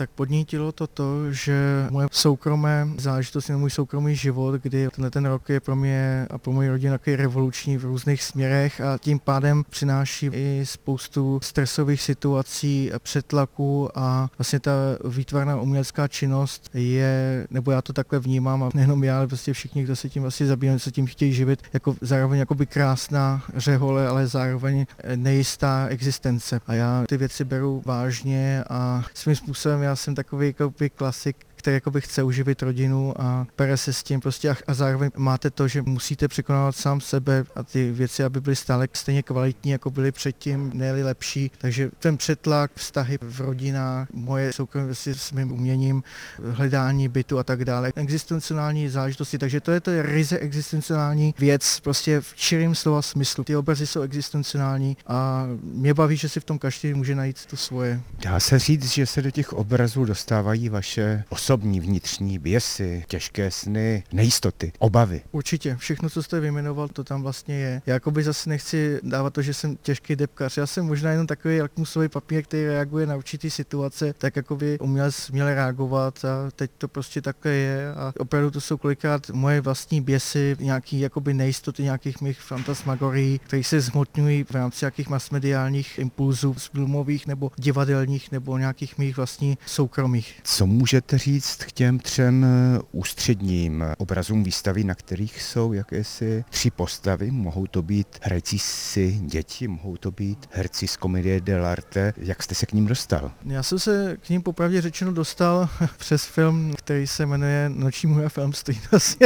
tak podnítilo to, že moje soukromé záležitost, můj soukromý život, kdy ten rok je pro mě a pro moji rodinu takový revoluční v různých směrech a tím pádem přináší i spoustu stresových situací, přetlaku a vlastně ta výtvarná umělecká činnost je, nebo já to takhle vnímám a nejenom já, ale prostě všichni, kdo se tím vlastně zabývají, se tím chtějí živit, jako zároveň jakoby krásná řehole, ale zároveň nejistá existence. A já ty věci beru vážně a svým způsobem já jsem takový jakoby klasik, který jakoby chce uživit rodinu a bere se s tím prostě a zároveň máte to, že musíte překonávat sám sebe a ty věci, aby byly stále stejně kvalitní, jako byly předtím, ne-li lepší. Takže ten přetlak, vztahy v rodinách, moje soukromí s mým uměním, hledání bytu a tak dále, existenciální záležitosti, takže to je ryze existenciální věc, prostě v širým slova smyslu. Ty obrazy jsou existenciální a mě baví, že si v tom každý může najít to svoje. Dá se říct, že se do těch obrazů dostávají vaše osobní vnitřní běsy, těžké sny, nejistoty, obavy. Určitě, všechno, co jste vyjmenoval, to tam vlastně je. Já jakoby zase nechci dávat to, že jsem těžký depkař. Já jsem možná jenom takový lakmusový papír, který reaguje na určitý situace, tak jakoby umělec měl reagovat a teď to prostě takhle je a opravdu to jsou kolikrát moje vlastní běsy, nějaký jakoby nejistoty, nějakých mých fantasmagorií, které se zhmotňují v rámci nějakých masmediálních impulzů, filmových nebo divadelních nebo nějakých mých vlastních soukromých. Co můžete říct k těm 3 ústředním obrazům výstavy, na kterých jsou jakési 3 postavy? Mohou to být hrajci děti, mohou to být herci z Comedie dell'arte. Jak jste se k ním dostal? Já jsem se k ním popravdě řečeno dostal přes film, který se jmenuje Noční můra Film Street.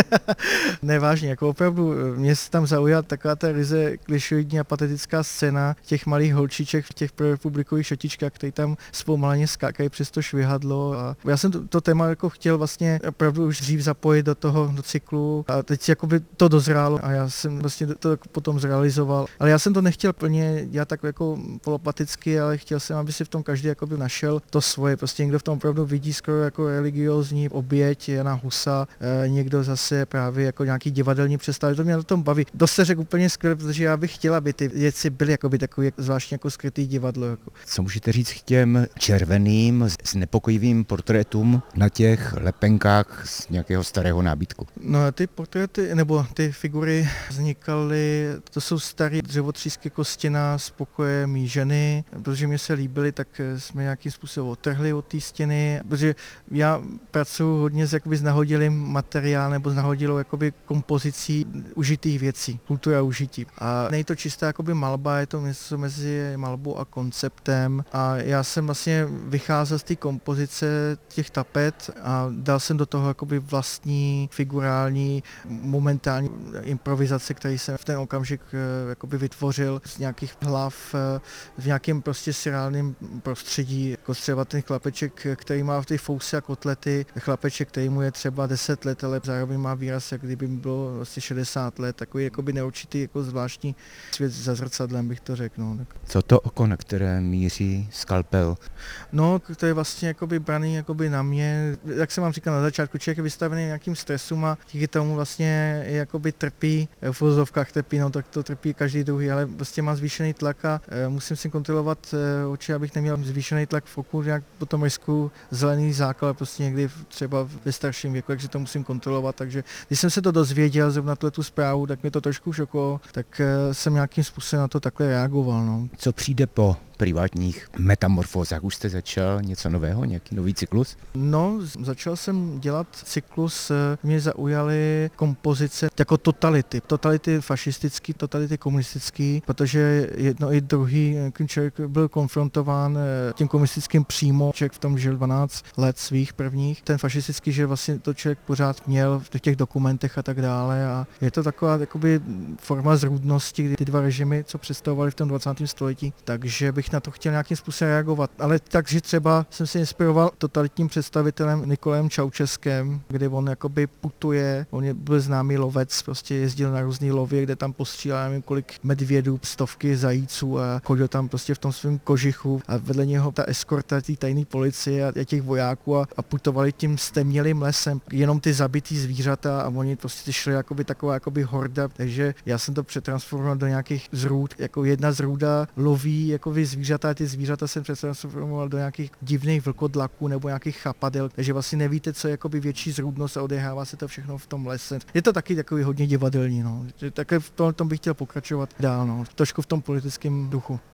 Nevážně, jako opravdu mě se tam zaujala taková ta ryze klišoidní a patetická scéna těch malých holčiček v těch prorepublikových šatičkách, které tam zpomaleně skákají přes to švihadlo. A já jsem to téma jako chtěl vlastně opravdu už dřív zapojit do cyklu a teď jakoby to dozrálo a já jsem vlastně to potom zrealizoval. Ale já jsem to nechtěl plně dělat tak jako polopaticky, ale chtěl jsem, aby si v tom každý jakoby našel to svoje. Prostě někdo v tom opravdu vidí skoro jako religiózní oběť Jana Husa, někdo zase právě jako nějaký divadelní představy. To mě na tom baví. To se řekl úplně skvěle, protože já bych chtěla, aby ty věci byly jakoby takový zvláštně jako skrytý divadlo. Jako. Co můžete říct k těm červeným, znepokojivým portrétům na těch lepenkách z nějakého starého nábytku? No ty portréty, nebo ty figury vznikaly, to jsou staré dřevotřísky jako stěna z pokoje mý ženy, protože mě se líbily, tak jsme nějakým způsobem odtrhli od té stěny, protože já pracuji hodně s nahodilým materiálem nebo s nahodilou jakoby kompozicí užitých věcí, kultura užití. A není to čistá jakoby malba, je to něco mezi malbou a konceptem a já jsem vlastně vycházel z té kompozice těch tapet a dal jsem do toho jakoby vlastní figurální momentální improvizace, který jsem v ten okamžik jakoby vytvořil z nějakých hlav v nějakém prostě surreálním prostředí, jako třeba ten chlapeček, který má v té fousy a kotlety, chlapeček, který mu je třeba 10 let, ale zároveň má výraz, jak kdyby mu bylo vlastně 60 let, takový jakoby neurčitý jako zvláštní svět za zrcadlem, bych to řekl. No. Co to oko, na které míří skalpel? No, to je vlastně jakoby braný jakoby na mě, jak jsem vám říkal na začátku, člověk je vystavený nějakým stresům a díky tomu vlastně jakoby trpí, v uvozovkách trpí, no tak to trpí každý druhý, ale prostě má zvýšený tlak a musím si kontrolovat oči, abych neměl zvýšený tlak v oku, jak potom risku zelený základ, prostě někdy třeba ve starším věku, takže to musím kontrolovat, takže když jsem se to dozvěděl, zrovna tu zprávu, tak mě to trošku šokovalo, tak jsem nějakým způsobem na to takhle reagoval. No. Co přijde po privátních metamorfózách? Už jste začal něco nového, nějaký nový cyklus? No, začal jsem dělat cyklus, mě zaujaly kompozice jako totality fašistický, totality komunistický, protože jedno i druhý člověk byl konfrontován tím komunistickým přímo, člověk v tom žil 12 let svých prvních, ten fašistický, že vlastně to člověk pořád měl v těch dokumentech a tak dále a je to taková jakoby forma zrůdnosti, kdy ty dva režimy, co představovaly v tom 20. století, takže bych na to chtěl nějakým způsobem reagovat. Ale takže třeba jsem se inspiroval totalitním představitelem Nikolajem Čaučeskem, kde on jakoby putuje, on byl známý lovec, prostě jezdil na různý lovy, kde tam postřílel nevím kolik medvědů, stovky zajíců a chodil tam prostě v tom svém kožichu a vedle něho ta eskorta té tajné policie a těch vojáků a putovali tím stemnělým lesem, jenom ty zabitý zvířata a oni prostě šli jakoby taková jakoby horda, takže já jsem to přetransformoval do nějakých zrůd, jako jedna zrůda loví jakoby zvířata, ty zvířata se transformoval do nějakých divných vlkodlaků nebo nějakých chapadel, takže vlastně nevíte, co je jakoby větší zrůdnost a odehrává se to všechno v tom lese. Je to taky takový hodně divadelní, no. Také v tom bych chtěl pokračovat dál, no. Trošku v tom politickém duchu.